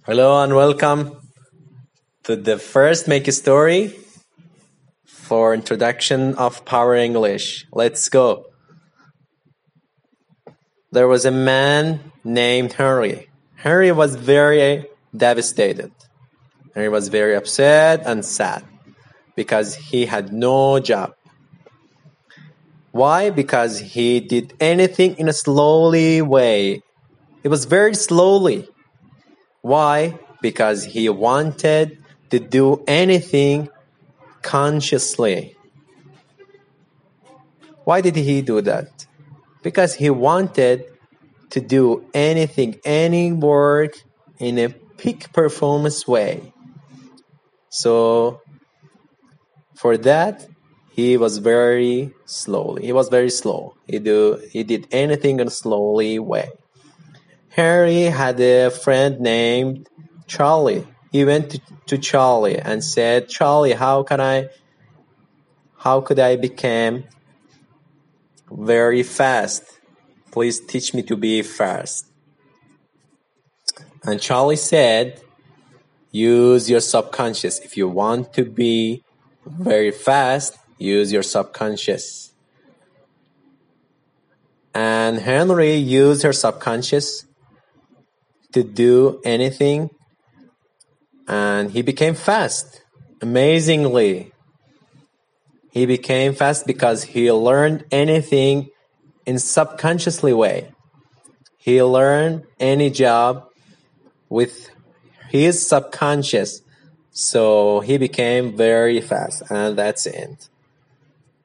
Hello and welcome to the first Make a Story for introduction of Power English. Let's go. There was a man named Henry. Henry was very devastated. Henry was very upset and sad because he had no job. Why? Because he did anything in a slowly way. It was very slowly. Why? Because he wanted to do anything consciously. Why did he do that? Because he wanted to do anything, any work in a peak performance way. So for that, he was very slowly. He was very slow. He did anything in a slowly way. Harry had a friend named Charlie. He went to Charlie and said, "Charlie, how could I become very fast? Please teach me to be fast." And Charlie said, "Use your subconscious. If you want to be very fast, use your subconscious." And Henry used her subconscious to do anything, and he became fast. Amazingly, he became fast because he learned anything in subconsciously way. He learned any job with his subconscious, so he became very fast, and that's it.